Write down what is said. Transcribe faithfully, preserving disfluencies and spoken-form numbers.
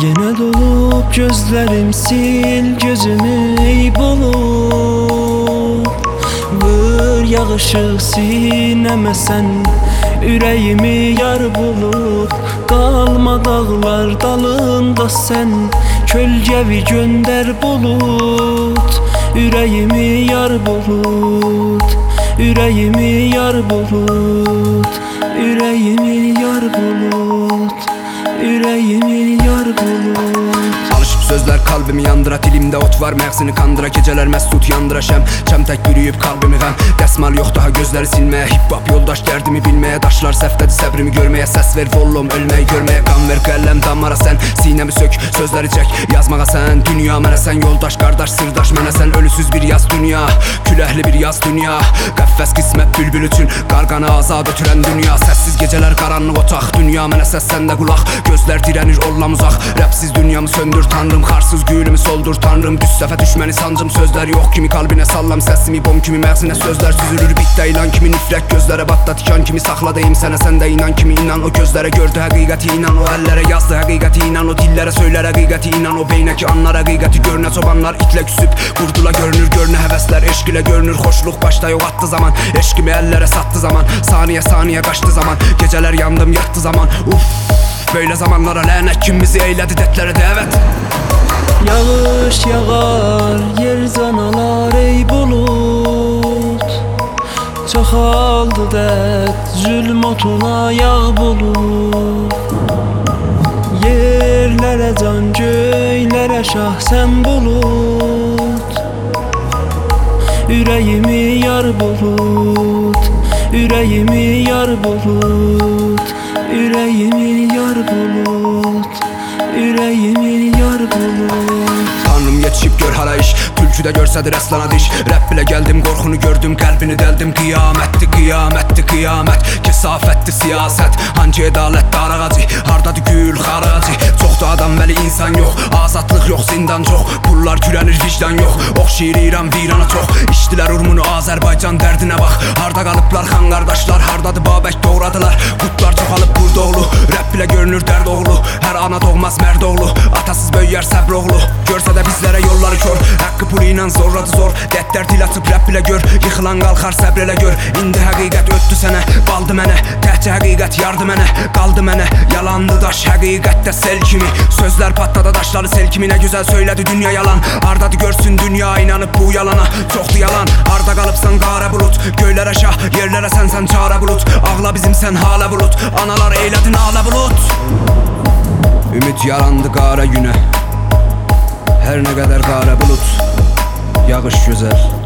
Yine dolup gözlerim, sil gözümü ey bulut. Vur yağışı sineme sen, ürəyimi yar bulut. Qalma dağlar dalında sen, kölgəvi gönder bulut. Ürəyimi yar bulut, ürəyimi yar bulut. Ürəyimi yar bulut, ürəyimi yar bulut. Alışıp sözler kalbimi yandıra, dilimde ot var məğzini kandıra. Geceler məsud yandıra şəm, çəm tək bürüyüb kalbimi qəm. Dəsmal yox daha gözləri silməyə, hip-hop yoldaş dərdimi bilməyə. Daşlar səfdədir səbrimi görməyə, səs ver vollum ölməyi görməyə. Qan ver qəlləm damara sən, sinəmi sök sözləri çək yazmağa sən. Dünya mənə sən, yoldaş qardaş sırdaş mənə sən. Ölüsüz bir yaz dünya, küləhli bir yaz dünya. Qəffəs qismət bülbül üçün, qarqanı azad ötürən dünya. Səssiz gecelər qaranlıq otaq, dünya mənə səs səndə qulaq. Gözlər dirənir ollam uzaq, rəpsiz dünyamı söndür tanrım. Xarsız gülümü soldur tanrım, düz səfə düşməni sancım. Sözlər yox kimi kalbinə sallam, səsimi bom kimi məğzinə. Sözlər süzülür bitdə ilan kimi, nifrət gözlərə batda tikan kimi. Saxla deyim sənə, sən də inan kimi inan. O gözlərə gördü həqiqəti inan, o əllərə yazdı həqiqəti inan. O dillərə söylər həqiqəti inan, o beynəki anlar həqiqəti gör. Nə çobanlar itlə küsüb, qurdula görünür gör. Nə həvəslər eşq ilə görünür, xoşluq başda yox atdı zaman. Eşqimi əllərə satdı zaman, saniyə saniyə qaçdı zaman. Gecələr yandım yatdı zaman, uff. Böyle zamanlara lənət kim bizi eylədi dərdlərə dəvət. Yağış yağar, yer canalar ey bulut. Çoxaldı dərd, zülm otuna yağ bulut. Yerlərə can, göylərə şah sən bulut. Ürəyimi yar bulut, ürəyimi yar bulut. Ürəyimi yar bulut, ürəyimi yar bulut. Tanrım yetişib gör hara iş, tülküdə görsədir əslana diş. Rəbb bilə gəldim, qorxunu gördüm, qəlbini dəldim. Qiyamətdir, qiyamətdir, qiyamət. Kesafətdir siyasət, hangi ədalət dar ağacı. Hardadır gül xaracı, çoxdur adam vəli insan yox. Azadlıq yox, zindan çox, pullar kürənir vicdan yox. Oxşayır virana çox, içdilər urmunu Azərbaycan dərdinə bax. Harda qalıblar xan qardaşlar, hardadır Babək doğradılar. Qutlar çoxalıb burada oğlu, Rəbb bilə görünür dərd oğlu. Hər ana doğmaz mərd oğlu, atasız böyüyər səbr oğlu. Görsə də bizlərə yolları kör, haqqı pulu ilə zorladı zor. Dərdlər dil açıb Rəbb bilə gör, yıxılan qalxar səbr elə gör. İndi həqiqət ötdü sənə, baldı mənə, təhcə həqiqət yardı mənə. Qaldı mənə, yalandı daş həqiqətdə sel kimi. Sözlər patladı daşları sel kimi, nə gözəl söylədi dünya yalan. Hardadır görsün dünya inanıb bu yalana, çoxdu yalan. Harda qalıbsan qara bulut, göylərə şah, yerlərə sənsən çara bulut. Ağla bizim sən hala bulut, analar eylədin ala bulut. Ümid yarandı qara günə, hər nə qədər qara bulut. Yağış gözəl,